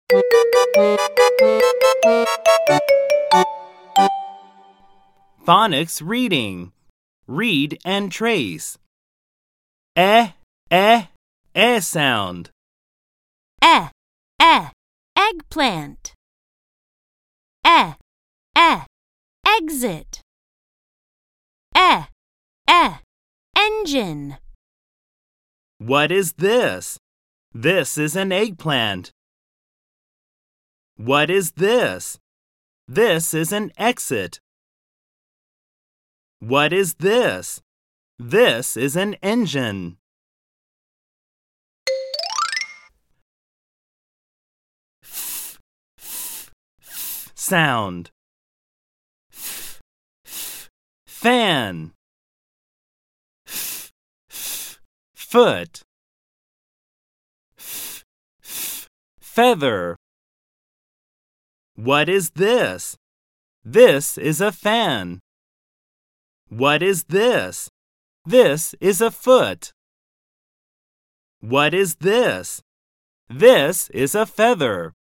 Phonics reading. Read and trace. Eh sound. Eggplant. Exit. Engine. What is this? This is an eggplant. What is this? This is an exit. What is this? This is an engine. Sound. Fan. Foot. Feather. What is this? This is a fan. What is this? This is a foot. What is this? This is a feather.